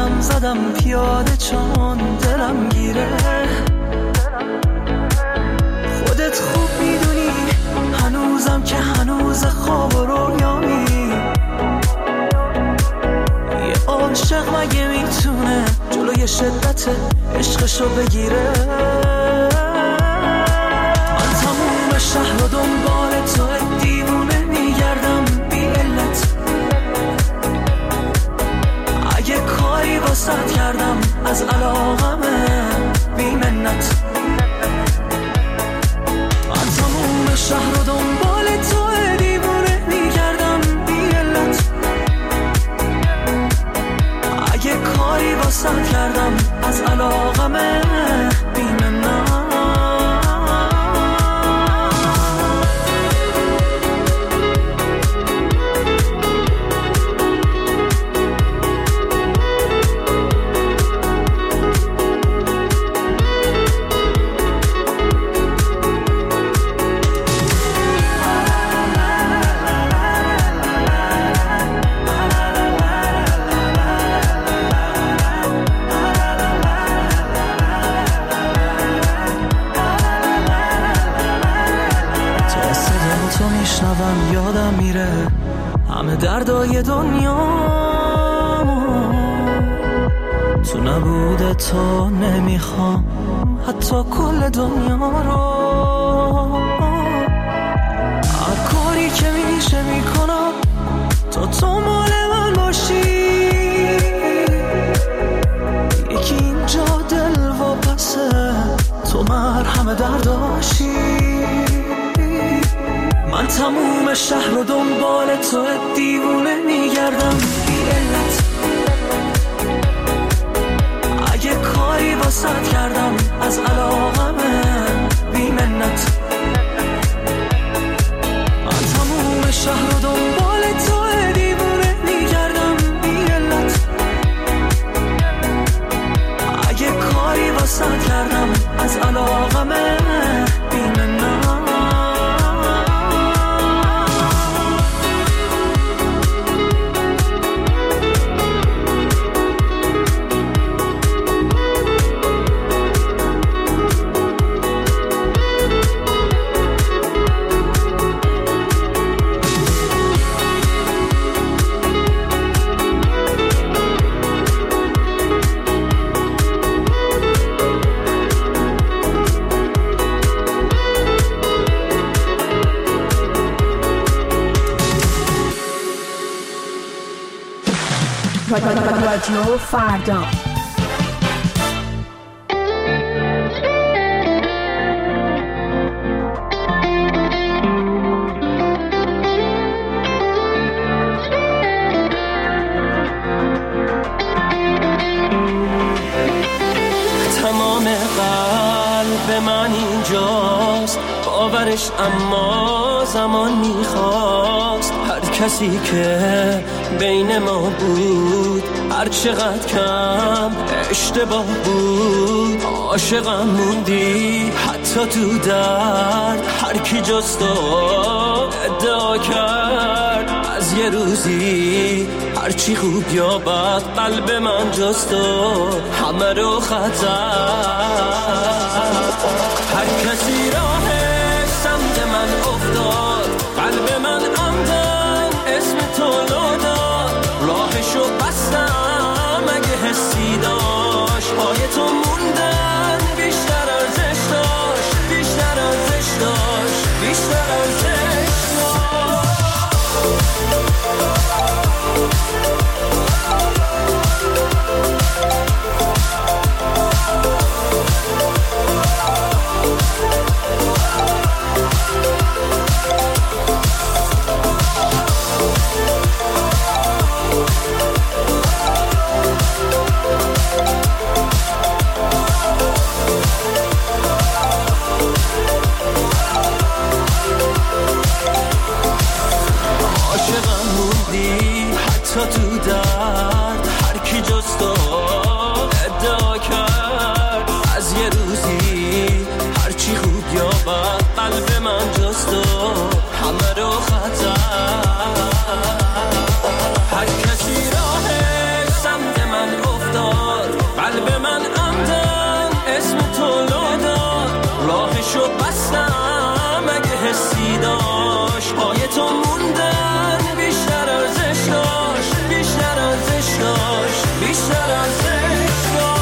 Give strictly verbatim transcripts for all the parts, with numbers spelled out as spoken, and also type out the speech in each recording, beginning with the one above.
قدم زدم پیاده چون دلم گیره. خودت خوب میدونی هنوزم که هنوز خواب و رویامی. یه عاشق مگه میتونه جلوی شدت عشقشو بگیره؟ من تموم شهر و دنبال تو دیوونه میگردم بی علت. اگه کاری واسط کردم از علاقمه بی منت. من تموم شهر و دنبال تو دیوونه میگردم بی علت. اگه کاری واسط کردم از علاقمه بی منت. یادم میره همه دردای دنیا، تو نبوده تو نمیخوام حتی کل دنیا رو. هر کاری که میشه میکنم تا تو مال من باشی. یکی اینجا دل و پسه تو مرهم درداشی. من تموم شهر و دنبال تو دیوونه میگردم بی علت. اگه کاری واسط کردم از علاقمه بی منت. من تموم شهر و دنبال تو دیوونه میگردم بی علت. اگه کاری واسط کردم از علاقمه بی منت. رادیو فردا. تمام قلب من اینجاست، باورش اما زمان میخواست. هر کسی که بین ما بود هر چقدر کم اشتباه بود. عاشقم موندی حتی تو درد. هر کی جز تو ادعا کرد از یه روزی هرچی خوب یا بد قلب من جز تو همه رو خطر. هر کسی راهش سمت من افتاد، قلب من عمدن اسم تو لو داد. راهشو بستم اگه حسی داشت، پای تو موندن بیشتر ارزش داشت. بیشتر ارزش داشت. بیشتر ارزش داشت. حسی داشت، پای تو موندن بیشتر ارزش داشت، بیشتر ارزش داشت، بیشتر ارزش داشت.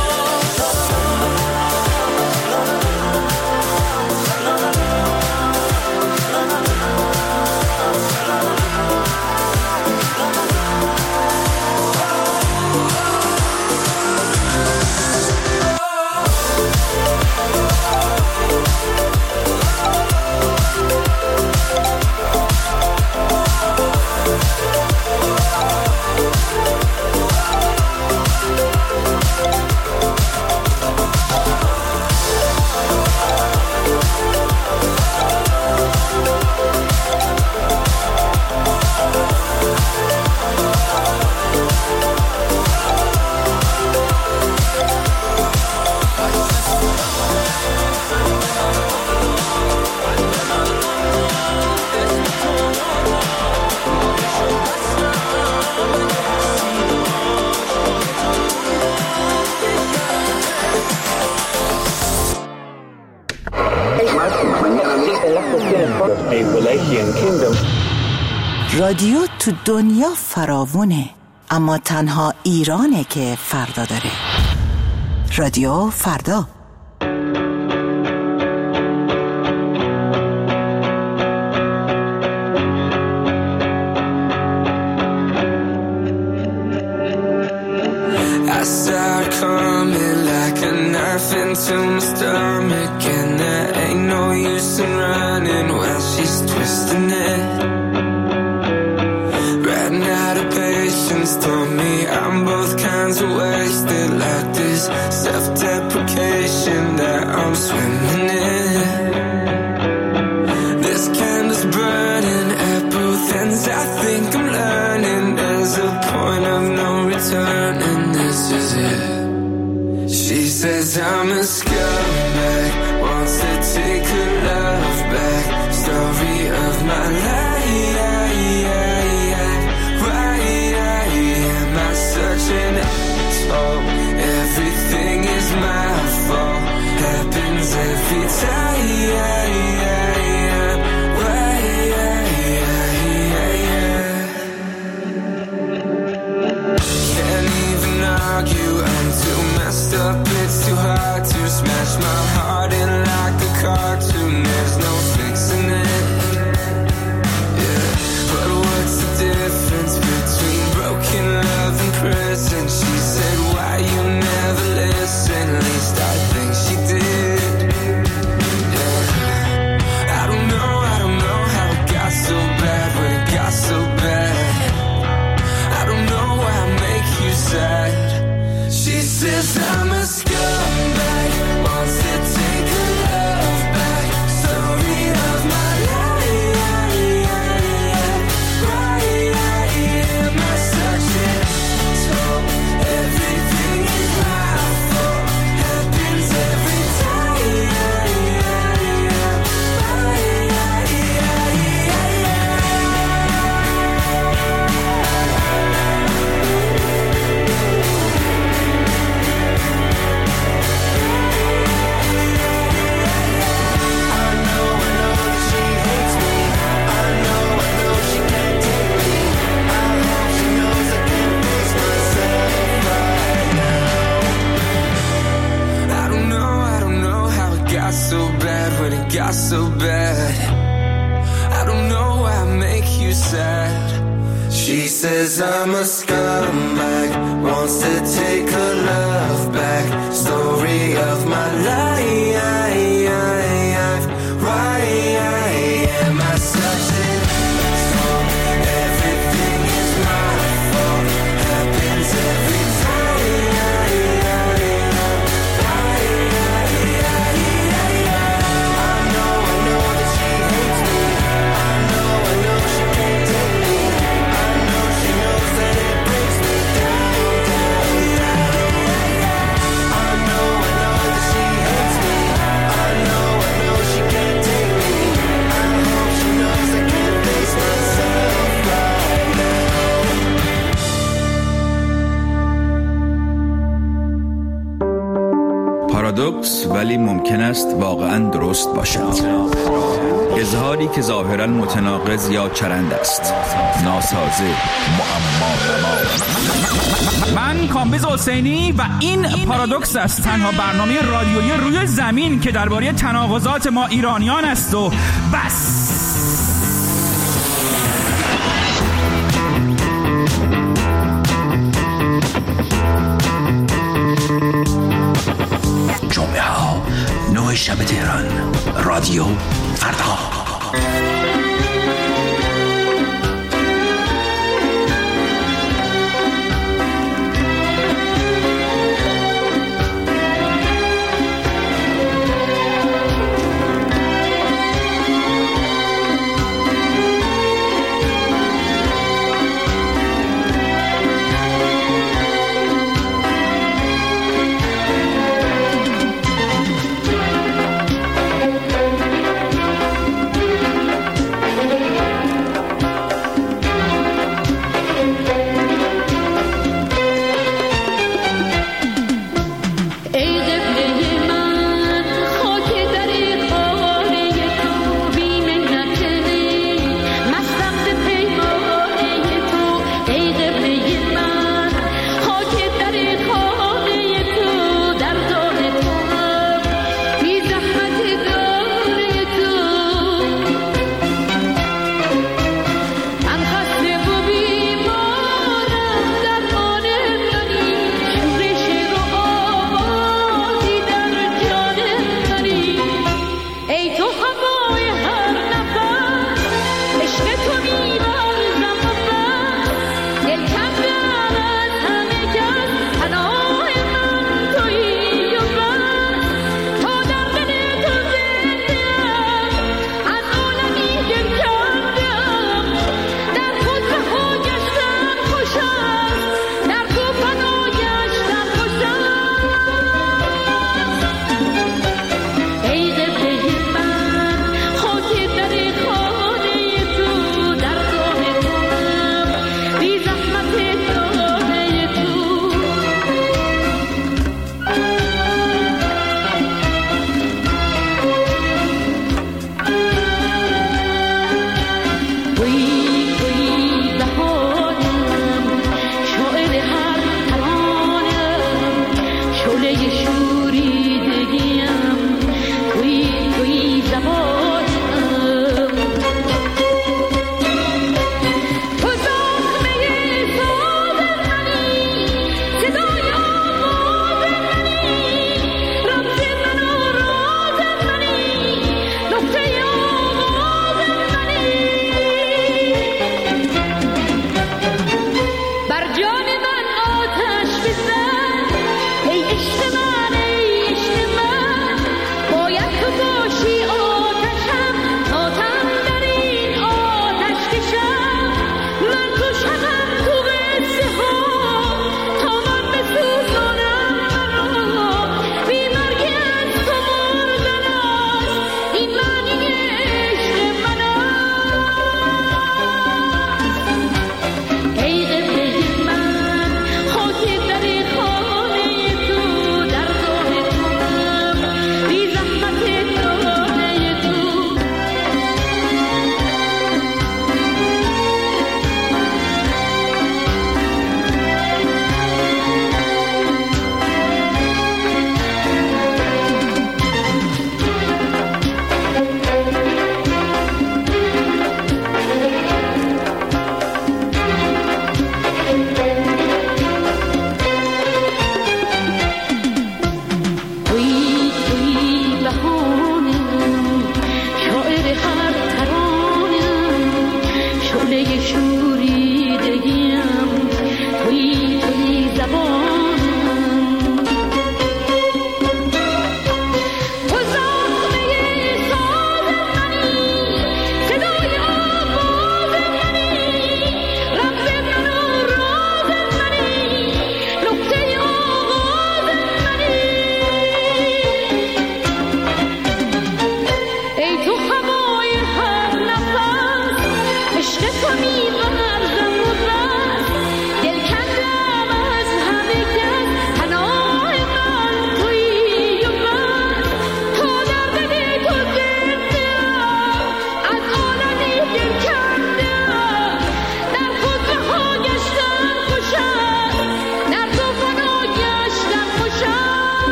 رادیو تو دنیا فراوونه، اما تنها ایرانه که فردا داره. رادیو فردا. I start coming like a knife into my stomach, and there ain't no use in running while she's twisting it. Ran out of patience, told me I'm both kinds of wasted, like this self-deprecation that I'm swimming in. This candle's burning at both ends. I think I'm learning there's a point of no return, and this is it. She says I'm a scumbag, wants to take her love back. Story of my life. Such an asshole. Everything is my fault. Happens every time. Why? Can't even argue. I'm too messed up. It's too hard to smash my heart in like a cartoon. There's no fixing it. Yeah, but what's the difference between broken love and prison? She said, why you never listen? At least I think she did. Yeah. I don't know, I don't know how it got so bad, when it got so bad. I don't know why I make you sad. She says I'm a scumbag, wants to take her love back. Story of my life. So bad when it got so bad. I don't know why I make you sad. She says I'm a scumbag, wants to take her love back. Story of my life. Why am I such an asshole? Everything is my fault. Happens every time. پارادوکس ولی ممکن است واقعا درست باشد. اظهاری که ظاهراً متناقض یا چرند است، ناسازه، معما. من کامبیز حسینی و این پارادوکس است، تنها برنامه رادیویی روی زمین که درباره تناقضات ما ایرانیان است و بس. جمعه ها نه شب تهران، رادیو فردا.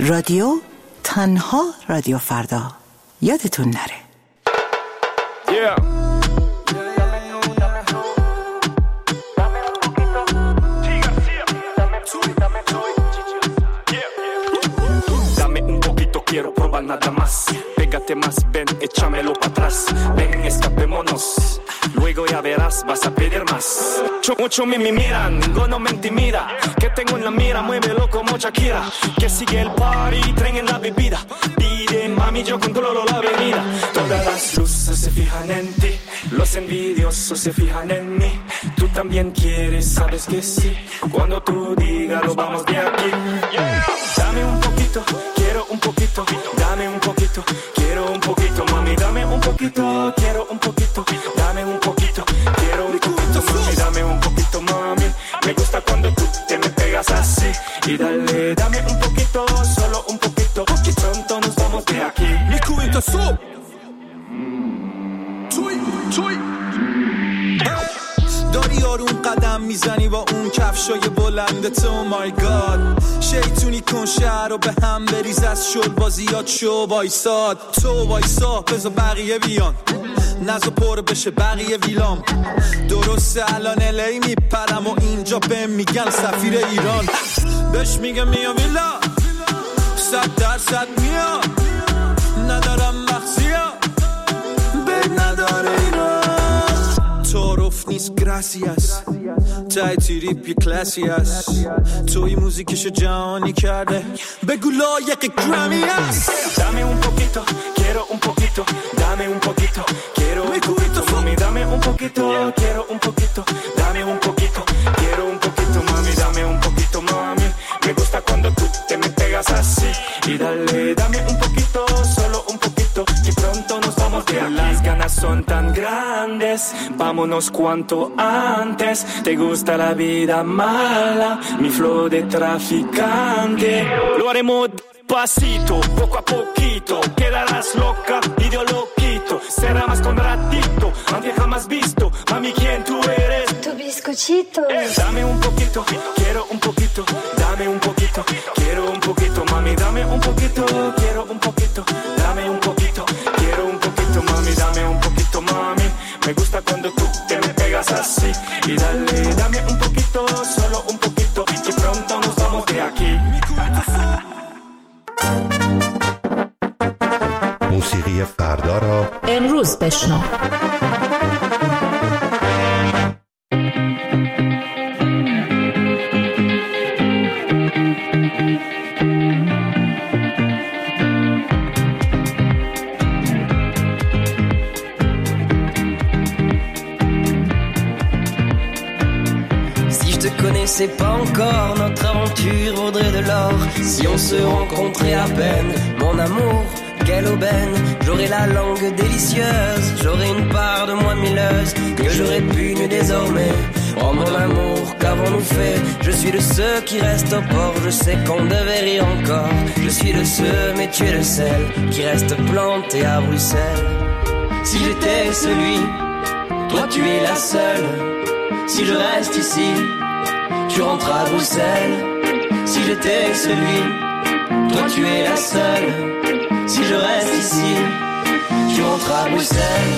رادیو تنها رادیو فردا. یادتون نره. Yeah. Quiero probar nada más. Pégate más, ven, échamelo para atrás. Ven, escapémonos. Luego ya verás, vas a pedir más. Mucho me miran, ninguno me intimida. Que tengo en la mira, muévelo como Shakira. Que sigue el party, traen en la bebida. Pide, mami, yo controlo la avenida. Todas las luces se fijan en ti. Los envidiosos se fijan en mí. Tú también quieres, sabes que sí. Cuando tú digas, lo vamos de aquí. Yeah. Dame un poquito, quiero un poquito. Dame un poquito, quiero un poquito. Mami, dame un poquito, quiero un poquito. Dame un poquito, quiero un poquito. Mami, dame un poquito, mami. Me gusta cuando tú te me pegas así. Y dale, dame un poquito, solo un poquito. Y pronto nos vamos de aquí. Mi cubito sub. Chuy, chuy. داری آروم قدم میزنی با اون کفشای بلندت. او مای گاد شیطونی کن شهر رو به هم بریز از شل بازیات شو وایساد. تو وایسا بذار بقیه بیان نزا پر بشه بقیه ویلام. درسته الان الی میپرم و اینجا بهم میگن سفیر ایران. بهش میگم میا ویلا صد درصد میا. ندارم مخزیا بید نداره ایران. تعارف نیست گراسیاس تای تریپ یه کلاسی هست. توی موزیکشو جهانی کرده بگو لایق گرامی هست. Dame un poquito, quiero un poquito. Dame un poquito, quiero un poquito. Mami, dame un poquito, quiero un poquito. Dame un poquito, quiero un poquito. Mami, dame un poquito, mami. Me gusta cuando tú te me pegas así. Y dale, dame un poquito, solo un poquito. Y pronto nos vamos de aquí. Las ganas son tan grandes, vámonos cuanto antes. Te gusta la vida mala, mi flow de traficante. Lo haremos pasito, poco a poquito. Quedarás loca y yo lo quito. Será más con ratito, aunque jamás visto. Mami, ¿quién tú eres? Tu bizcochito. Eh, dame un poquito, quiero un poquito. Dame un poquito, quiero un poquito. Mami, dame un poquito, quiero un poquito. Dame un poquito, quiero un poquito. Mami, dame un poquito, mami. Me gusta cuando tú te me pegas así. Y dale, dame un poquito, solo un poquito. Y pronto nos vamos de aquí. موسیقی فردا را امروز بشنو. C'est pas encore notre aventure vaudrait de l'or si on se rencontrait à peine. Mon amour, quelle aubaine. J'aurais la langue délicieuse, j'aurais une part de moi milleuse que j'aurais punie désormais. Oh mon amour, qu'avons-nous fait? Je suis de ceux qui restent au port. Je sais qu'on devait rire encore. Je suis de ceux, mais tu es le seul qui reste planté à Bruxelles. Si j'étais celui, toi tu es la seule. Si je reste ici, tu rentres à Bruxelles. Si j'étais celui, toi tu es la seule. Si je reste ici, tu rentres à Bruxelles.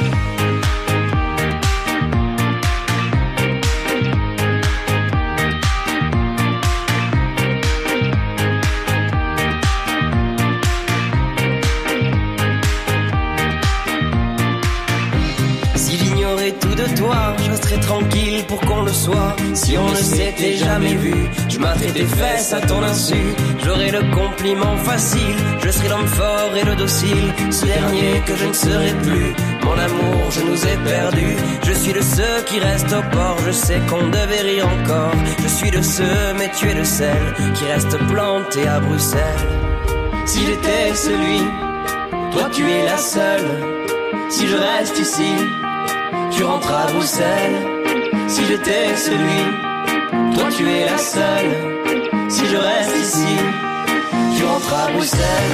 Tout de toi, je resterai tranquille pour qu'on le soit. Si on ne s'était jamais vu, je m'atterais tes fesses à ton insu. J'aurais le compliment facile, je serai l'homme fort et le docile. Ce dernier que je ne serai plus, mon amour, je nous ai perdus. Je suis de ceux qui restent au port, je sais qu'on devait rire encore. Je suis de ceux, mais tu es de celles qui restent plantés à Bruxelles. Si j'étais celui, toi tu es la seule. Si je reste ici, tu rentres à Bruxelles. Si j'étais celui, toi tu es la seule. Si je reste ici, tu rentres à Bruxelles.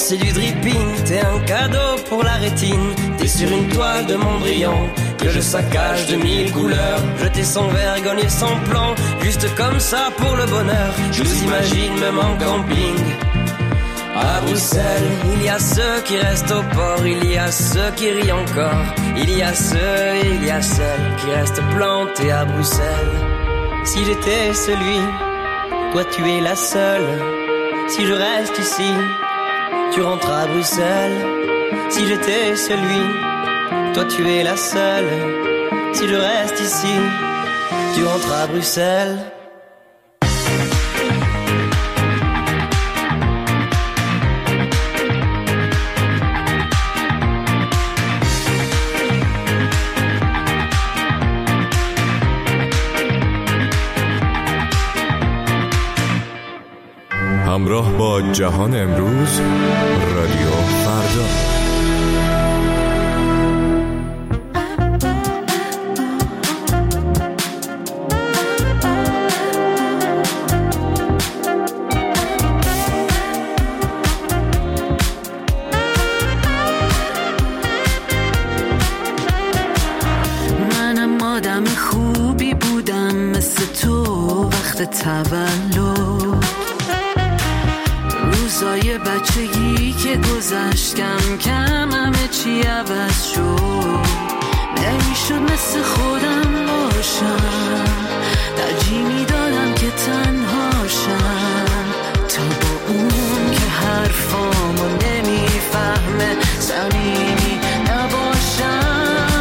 c'est du dripping, t'es un cadeau pour la rétine. T'es sur une toile de Mondrian que je saccage de mille couleurs. Jeter sans vergogne, sans plan, juste comme ça pour le bonheur. Je vous imagine même en camping. À Bruxelles, il y a ceux qui restent au port, il y a ceux qui rient encore. Il y a ceux et il y a celles qui restent plantés à Bruxelles. Si j'étais celui, toi tu es la seule. Si je reste ici, tu rentres à Bruxelles. Si j'étais celui, toi tu es la seule. Si je reste ici, tu rentres à Bruxelles. همراه با جهان امروز، رادیو فردا. منم آدم خوبی بودم مثل تو وقت تولد. روزای بچگی که گذشت کم کم همه چی عوض شد. نمیشد مثل خودم باشم، ترجیح میدادم که تنهاشم تا با اون که حرفامو نمیفهمه صمیمی نباشم.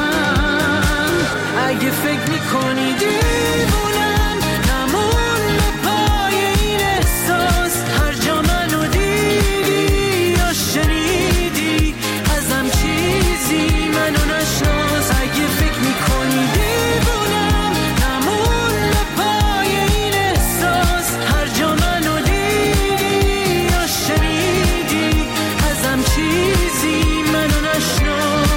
اگه فکر میکنی دیوونم نمون به پای این احساس. هر جا منو دیدی یا شنیدی ازم چیزی منو نشناس. اگه فکر میکنی دیوونم نمون به پای این احساس. هر جا منو دیدی یا شنیدی ازم چیزی منو نشناس.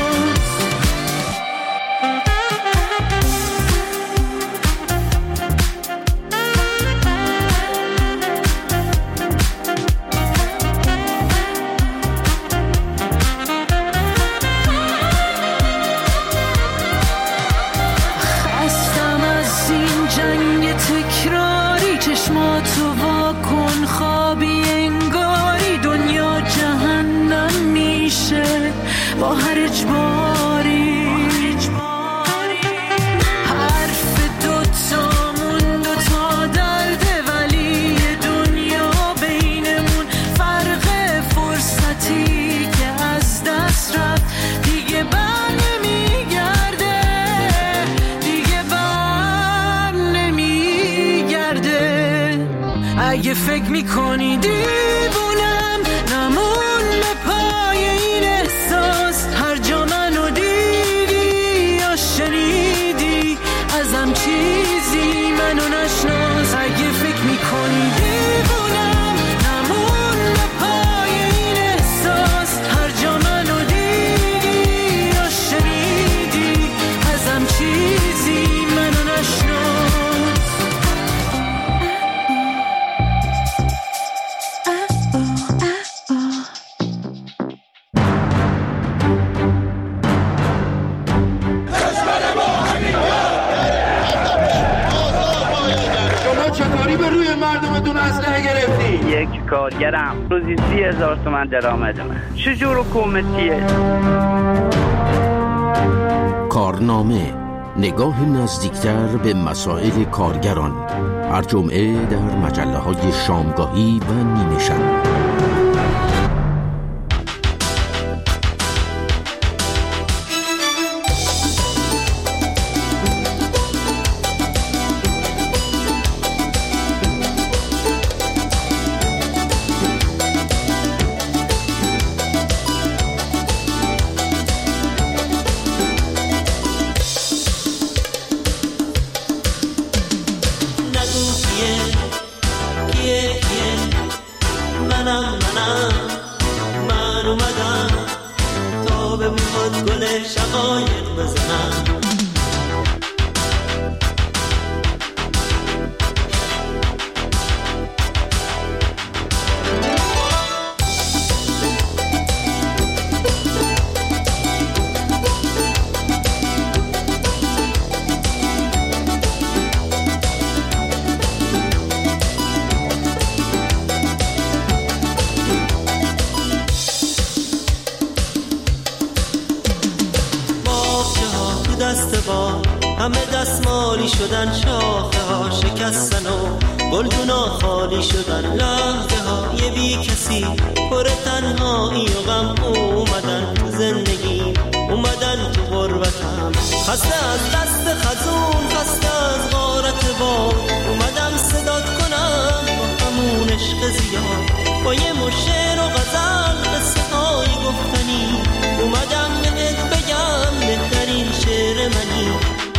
خستم از این جنگ تکراری، چشماتو وا کن خوابی انگاری. دنیا جهنم میشه با هر اجباری. حرف دوتامون دوتا درده ولی دنیا بینمون فرق فرصتی که از دست رفت دیگه بر نمیگرده. دیگه بر نمیگرده. اگه فکر میکنی دیوونم نمون به پای این احساس. هر جا منو دیدی یا شنیدی ازم چیزی منو نشناس. اگه فکر میکنی دیوونم نمون به پای این احساس. هر جا منو دیدی یا شنیدی ازم چیزی منو نشناس. شما چطوری به روی مردمتون اسلحه گرفتی؟ یک کارگرم روزی سی هزار تومن درآمدمه. چجور حکومتیه؟ کارنامه، نگاه نزدیکتر به مسائل کارگران، هر جمعه در مجله های شامگاهی و نیمه شب. دست باد همه دستمالی شدن، شاخه ها شکستن و گلدونا خالی شدن، لحظه های بی کسی پر تنهایی و غم اومدن تو زندگی، اومدن تو غربتم. خسته از دست خزون، خسته از غارت باد، اومدم صدات کنم با همون عشق زیاد، با یه مشعر و غزل قصه های گفتنی، اومدم بهت بگم بهترین شعر منی.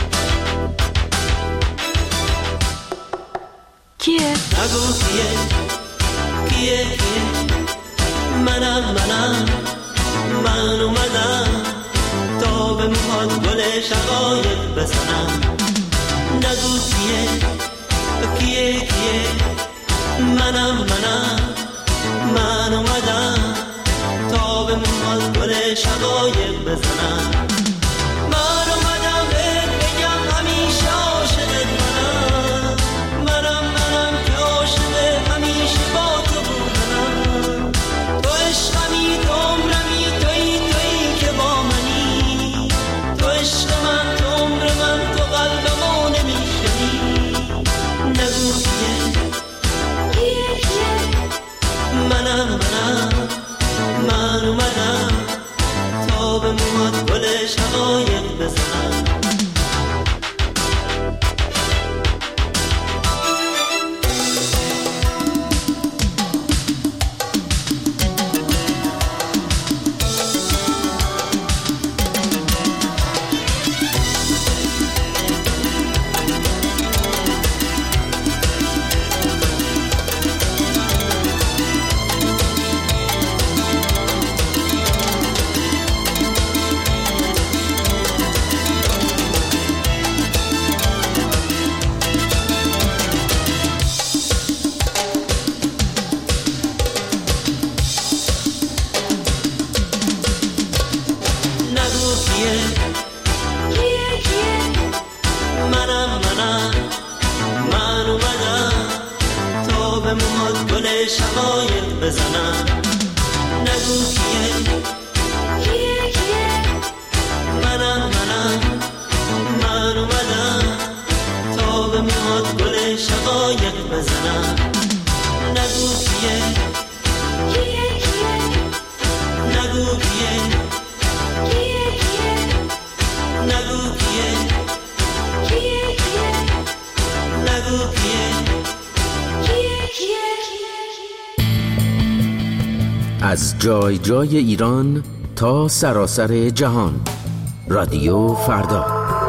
کیه؟ نگو کیه کیه کیه منم منم من اومدم تا به موهات گل شقایق بزنم. نگو کیه کیه کیه منم منم من اومدم تا به موهات گل شقایق بزنم. من اومدم بهت بگم همیشه عاشقت منم، منم منم که عاشق همیشه با تو بودنم. تو عشقمی، تو عمرمی، تویی تویی که با منی، تو عشق من، تو عمر من، تو قلبمو نمیشنی. نگو کیه کیه کیه منم منم من اومدم تا به موهات گل شقایق بزنم. از جای جای ایران تا سراسر جهان، رادیو فردا.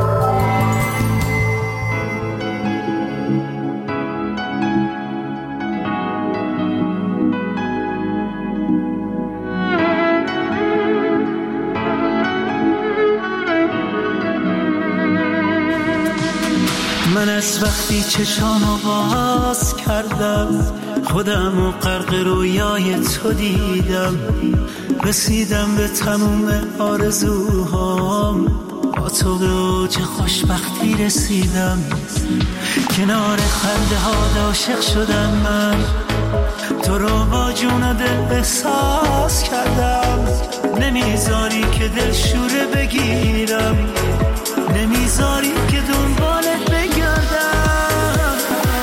من از وقتی چشامو باز کردم خودم و غرق رویای تو دیدم، رسیدم به تموم آرزوهام، با تو به اوج خوشبختی رسیدم، کنار خنده ها عاشق شدم من، تو رو با جون و دل احساس کردم، نمیذاری که دل شوره بگیرم، نمیذاری که دنبالت بگردم،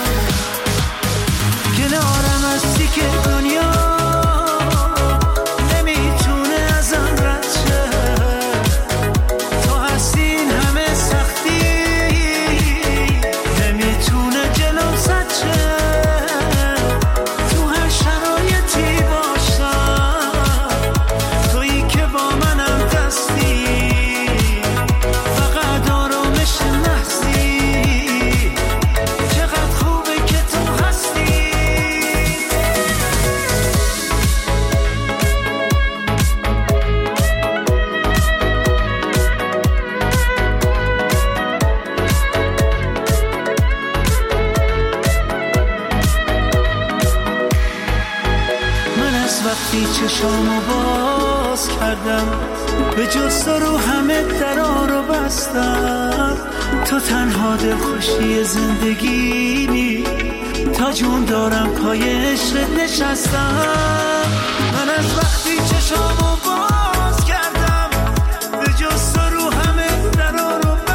کنارم هستی که دنیا نمیتونه ازم رد شه، تو هستی این همه سختی نمیتونه جلوم زد شه، تو هر شرایطی باشم تویی که با منم دستی، فقط آرامش لحظی، چقدر خوبه که تو هستی. من از وقتی چشامو باز کردم به جز تو رو همه درا رو بستم، تو تنها دلخوشی زندگیمی، تا جون دارم پای عشقت نشستم. من از وقتی چشامو باز کردم به جز تو رو همه درا رو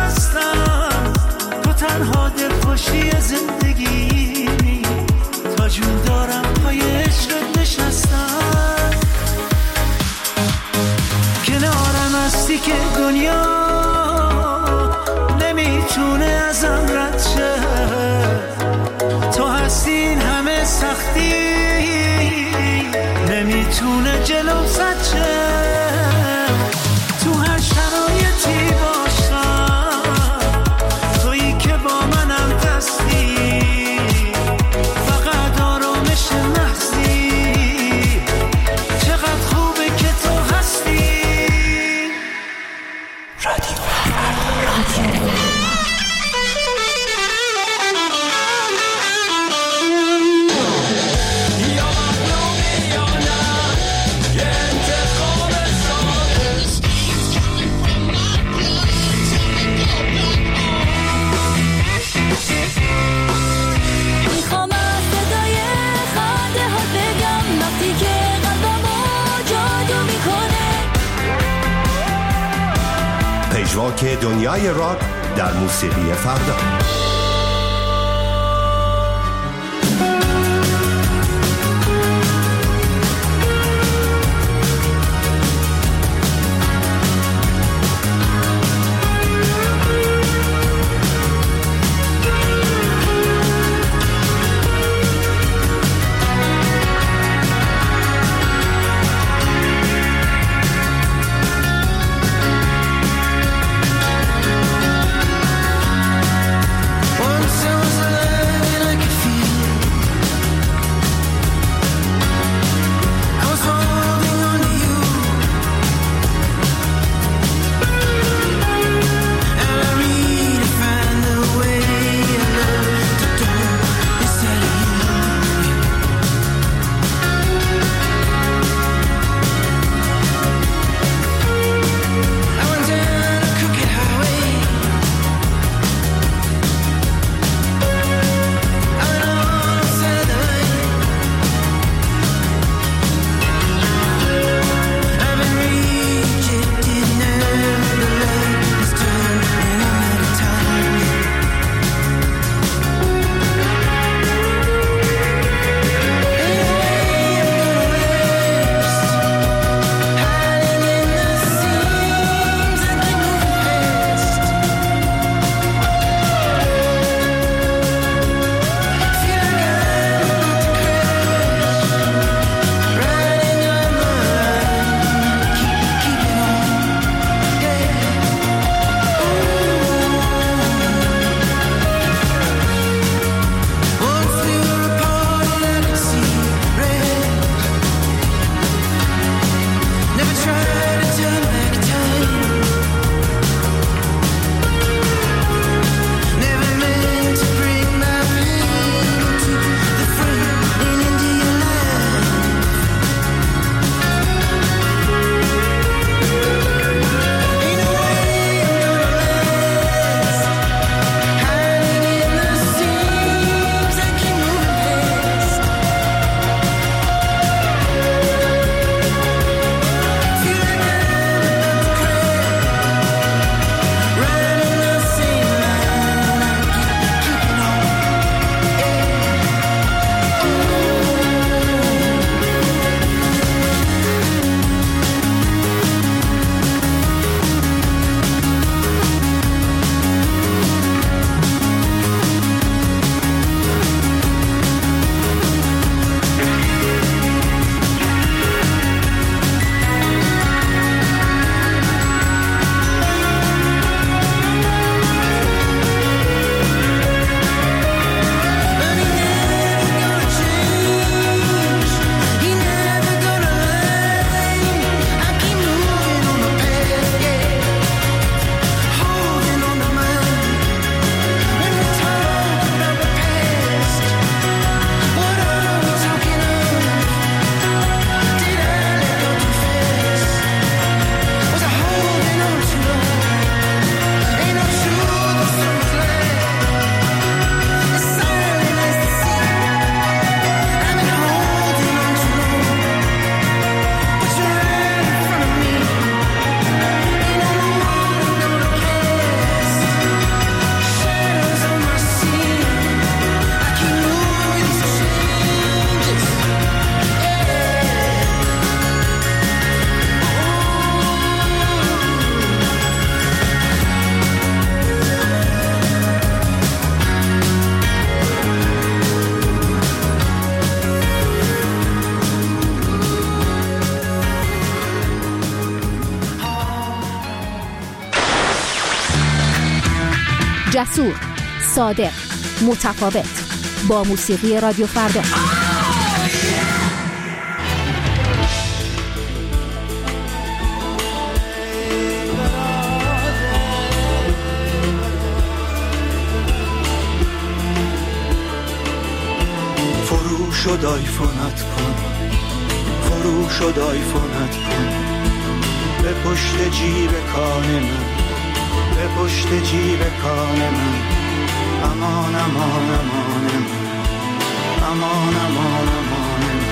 دنیا نمیتونه ازم رد شه، تو هستین همه سختی نمیتونه جلو زد شه، تو هر شرایطی باشم تویی که با منم دستی، فقط آرامش محضی، چقدر خوبه که تو هستی. رادیو رادیو پژواک دنیای راک در موسیقی فردا. جسور، صادق، متفاوت. با موسیقی رادیو فردا. فرو شد آیفونت کن، فرو شد آیفونت کن، به پشت جیب کان من، به پشت جیب کان من. امان امان امان من، امان امان امان من.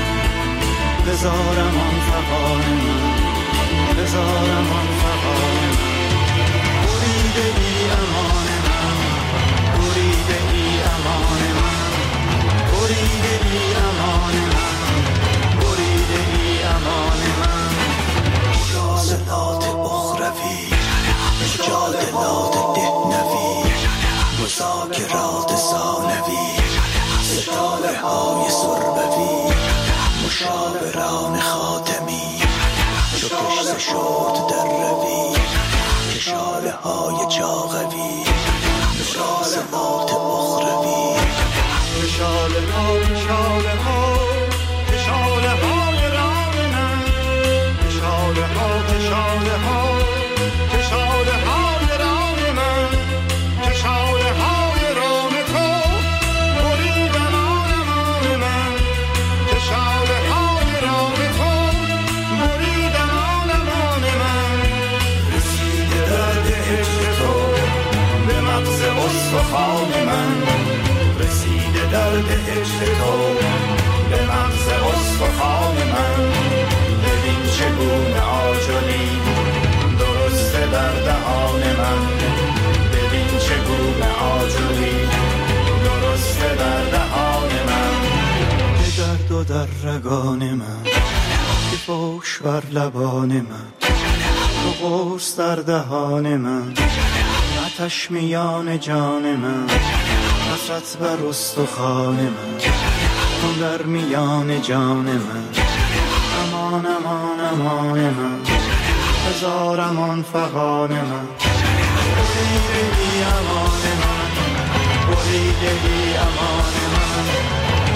بذارم آن فغان من، بذارم آن فغان من. بریده ای امان من، بریده ای امان من، بریده ای امان من، بریده ای امان من. مجادلات اخروی، مجادلات دهنوی، مذاکرات ثانوی، ستاره های سربوی، مشاوران خاتمی، چو کشته شد در روی، کشاله های چاقوی، مراسمات اخروی. کشاله ها، کشاله ها، کشاله های رام من، کشاله ها، کشاله ها، کشاله های رام من، کشاله های رام تو، بریدن آن امان من، کشاله های رام تو، بریدن آن امان من. رسیده درد عشق تو به مغز استخوان من، رسیده درد عشق تو به مغز استخوان من. ببین چگونه آجالی درسته در دهان من، ببین چگونه آجالی درسته در دهان من. به درد و در رگان من، به فوش بر لبان من، تو قرص در دهان من، آتش میان جان من، حسرت بر استخوان من، تو در میان جان من. امان امان امان من، هزار امان فغان من. بریده ای امان من، بریده ای امان من.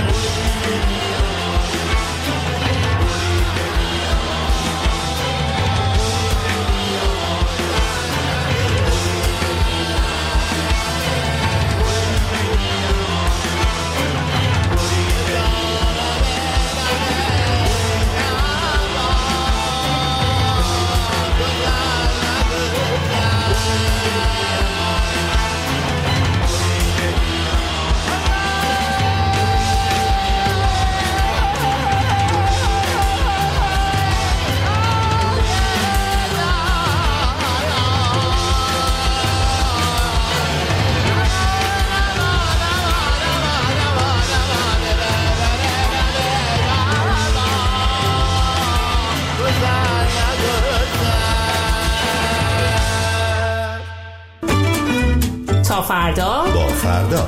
تا فردا با فردا.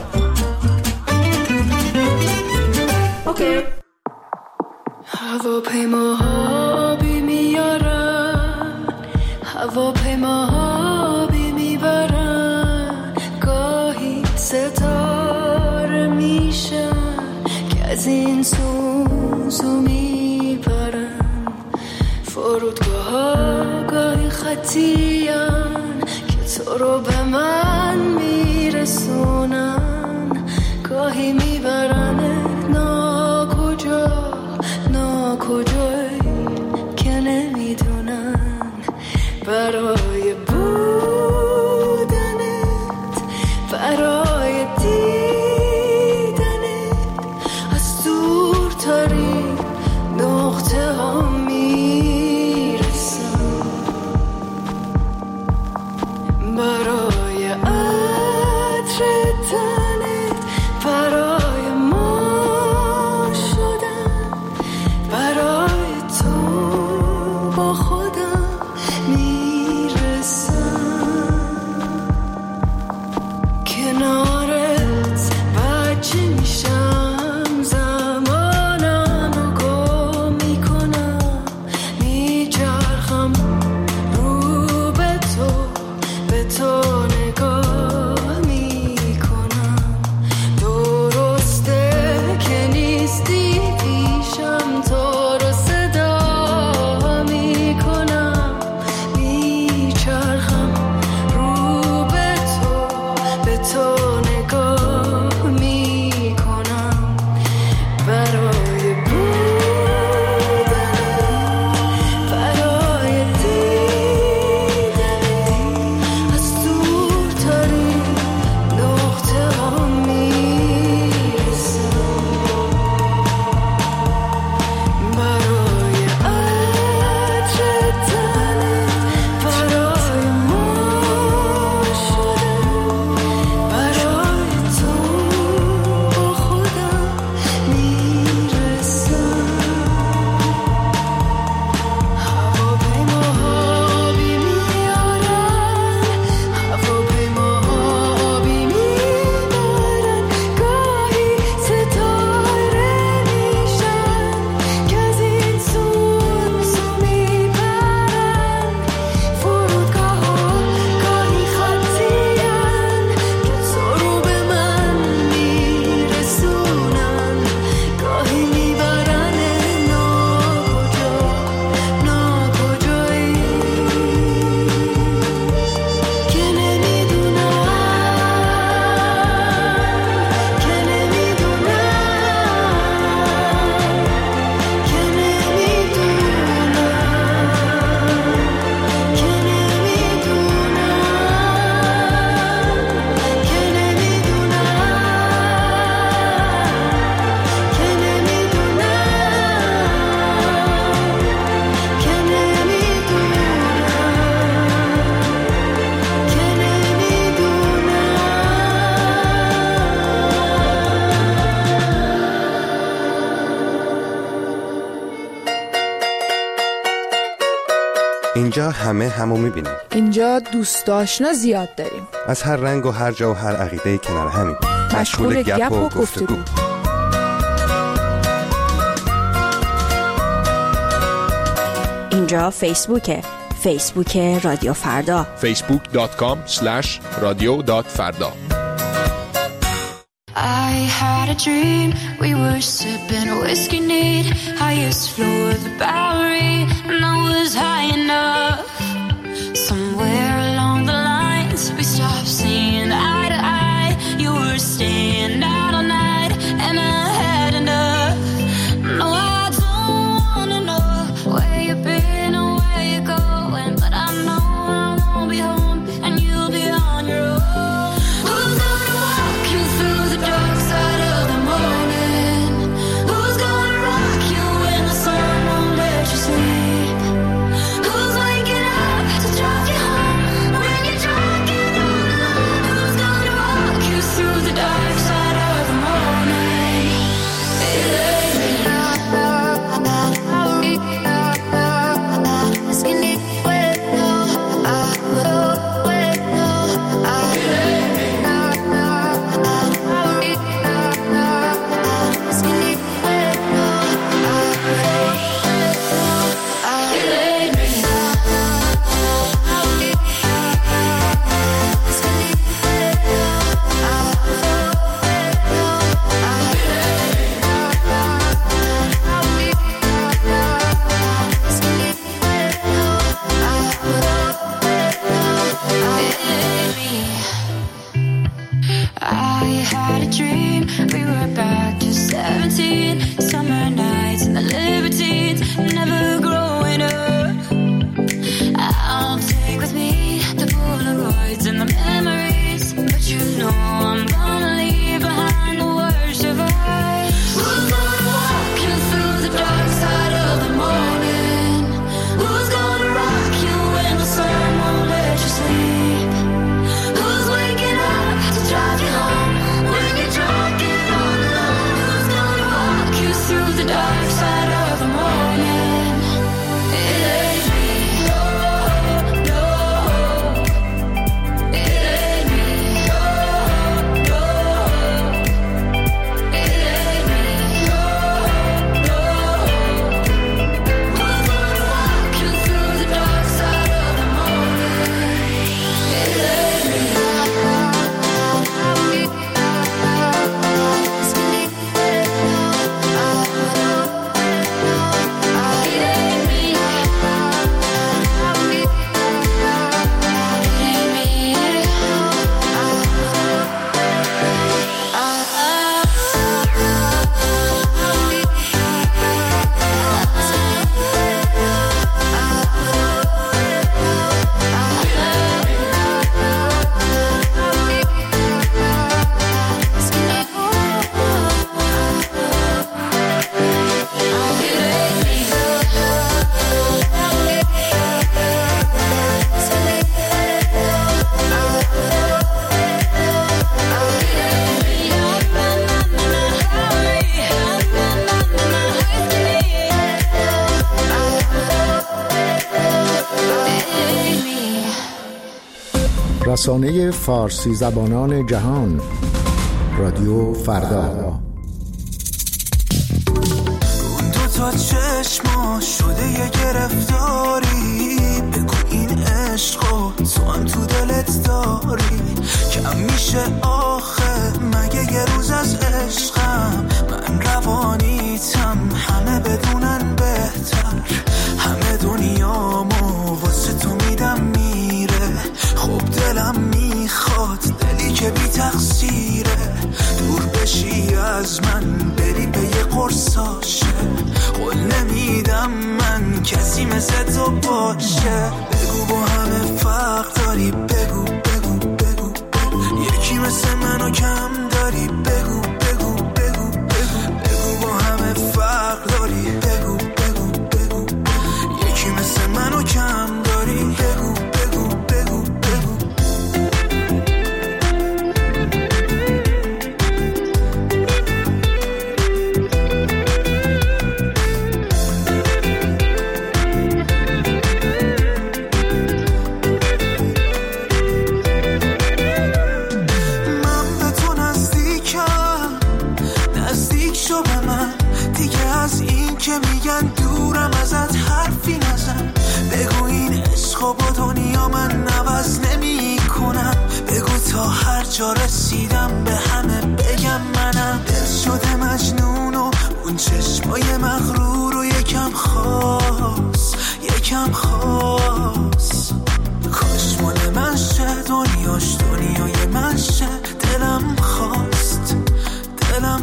اوکی. هواپیماها بی میارن، هواپیماها بی میبرن، گاهی ستاره میشن که از این سوزو میبرن. فرودگاه ها گاهی خطیان که تو رو به من میرسونن، گاهی میبرنت ناکجا ناکجایی که نمیدونن. برای بودنت، برای دیدنت، از دورترین نقطه ها میرسن. برای عطر تنت، برای ما شدن، برای تو با خودم میرسم. کنارت بچه میشم، زمانم رو گم میکنم، میچرخم رو به تو، به تو اینجا همه همو میبینیم. اینجا دوست آشنا زیاد داریم. از هر رنگ و هر جا و هر عقیده کنار همین. مشغول گپ و گفتگو. اینجا فیسبوکه. فیسبوک رادیو فردا. فیسبوک دات کام اسلش رادیو دات فردا. I had a dream, we were sipping a whiskey neat, highest floor of the Bowery, and I was high enough. Somewhere along the lines, we stopped seeing eye to eye. You were staying out all night, and I had enough. No, I don't wanna know where you've been or where you're going, but I know I won't be home, and you'll be on your own. Who's gonna walk you through the dark side of the morning? Who's gonna rock you when the sun won't let you sleep? Who's waking up to drive you home when you're drunk and all alone? Who's gonna walk you through the dark side of the morning? It ain't me. رسانه فارسی زبانان جهان رادیو فردا. دو تا چشما شده یه گرفتاری، بگو این عشقو تو هم تو دلت داری. کم میشه آخه مگه یه روز از عشقم، من روانیتم همه بدونن بهتر. همه دنیامو واسه تو میدم میره، خب دلم میخواد دلی که بی تقصیره. دور بشی از من بری به یه قرصاشه، قول نمیدم من کسی مثل تو باشه. بگو با همه فرق داری، بگو بگو بگو بگو یکی مثل منو کم داری، بگو بگو بگو بگو بگو با همه فرق داری، بگو بگو بگو بگو یکی مثل منو کم داری، بگو بگو بگو بگو. که میگن دورم ازت حرفی نزن. بگو این عشقا با دنیا من نوز نمی کنم. بگو تا هر جا رسیدم به همه بگم منم. دل شده مجنون و اون چشمای مغرور و یکم خاص یکم خاص. کاش مال من شه دنیاش دنیای من شه. دلم خواست دلم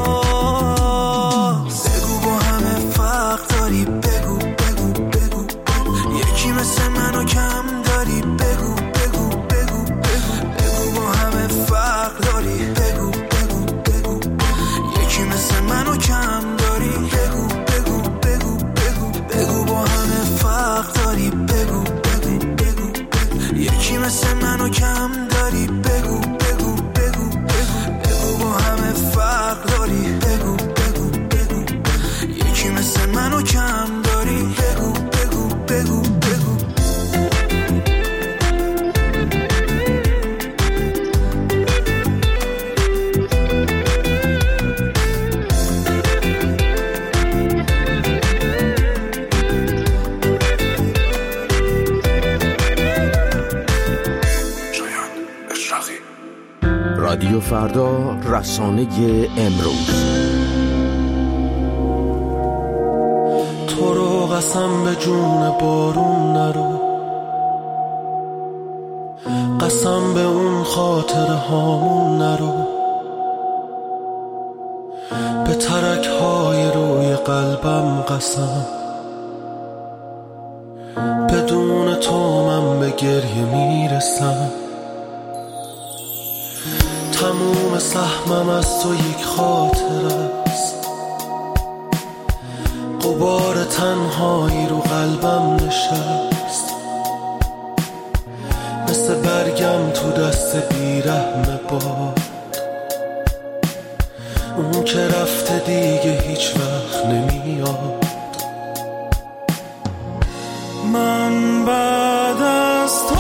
خواست. بگو با همه فرق داری. بگو بگو بگو بگو یکی مثل منو کم داری. بگو بگو بگو بگو بگو با همه فرق داری. بگو بگو بگو یکی مثل منو کم داری. بگو بگو بگو بگو بگو با همه فرق داری. بگو بگو بگو بگو یکی مثل منو کم داری. بگو بگو بگو بگو بگو با همه فرق داری. بگو بگو بگو یکی مثل منو کم داری. بگو بگو بگو بگو رادیو فردا، رسانه امروز. تو رو قسم به جون بارون نرو، قسم به اون خاطر هامون نرو، به ترک های روی قلبم قسم، بدون تو من به گریه میرسم. تموم سهمم از تو یک خاطر است، غبار تنهایی رو قلبم نشست، مثل برگم تو دست بیرحم باد، اون که رفته دیگه هیچ وقت نمیاد. من بعد از تو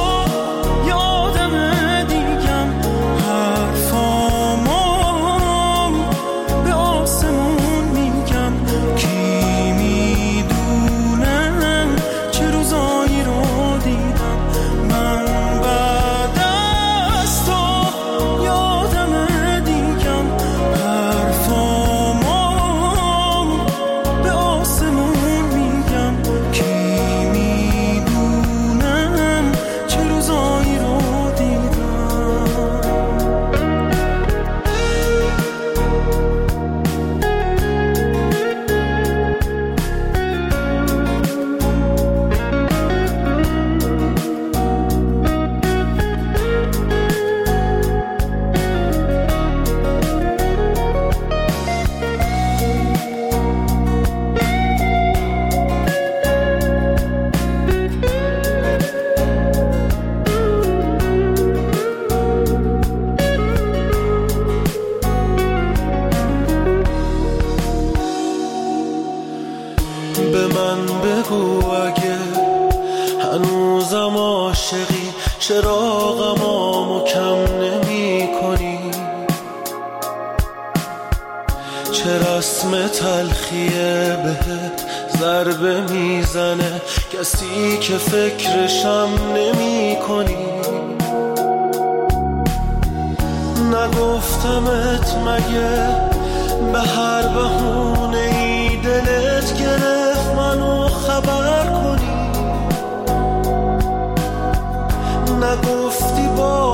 چراغمامو کم نمی کنی، چه رسم تلخیه بهت ضربه میزنه، کسی که فکرشم نمی کنی. نگفتمت مگه به هر بهونه ای دلت گرفت منو خبر کنی، نگفتی با